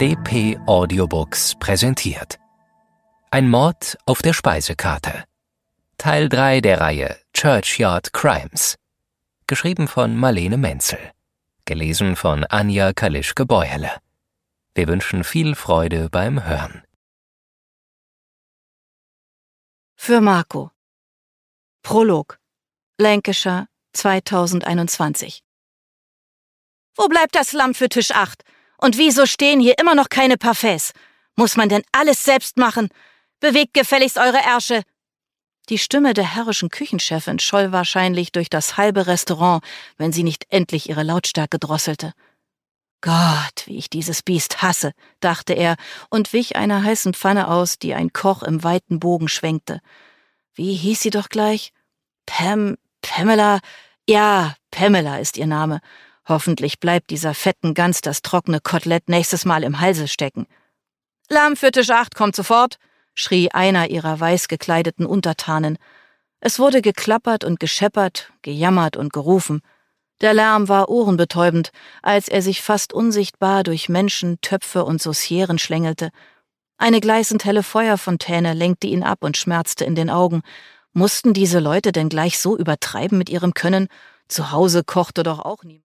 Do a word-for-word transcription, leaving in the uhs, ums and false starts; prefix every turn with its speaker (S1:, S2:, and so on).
S1: D P Audiobooks präsentiert. Ein Mord auf der Speisekarte. Teil drei der Reihe Churchyard Crimes. Geschrieben von Marlene Menzel. Gelesen von Anja Kalischke-Beuerle. Wir wünschen viel Freude beim Hören.
S2: Für Marco. Prolog. Lancashire, zweitausendeinundzwanzig. Wo bleibt das Lamm für Tisch acht? Und wieso stehen hier immer noch keine Parfaits? Muss man denn alles selbst machen? Bewegt gefälligst eure Ärsche! Die Stimme der herrischen Küchenchefin scholl wahrscheinlich durch das halbe Restaurant, wenn sie nicht endlich ihre Lautstärke drosselte. Gott, wie ich dieses Biest hasse, dachte er und wich einer heißen Pfanne aus, die ein Koch im weiten Bogen schwenkte. Wie hieß sie doch gleich? Pam, Pamela? Ja, Pamela ist ihr Name. Hoffentlich bleibt dieser fetten Gans das trockene Kotelett nächstes Mal im Halse stecken. »Lamm für Tisch acht, kommt sofort«, schrie einer ihrer weiß gekleideten Untertanen. Es wurde geklappert und gescheppert, gejammert und gerufen. Der Lärm war ohrenbetäubend, als er sich fast unsichtbar durch Menschen, Töpfe und Saucieren schlängelte. Eine gleißend helle Feuerfontäne lenkte ihn ab und schmerzte in den Augen. Mussten diese Leute denn gleich so übertreiben mit ihrem Können? Zu Hause kochte doch auch niemand.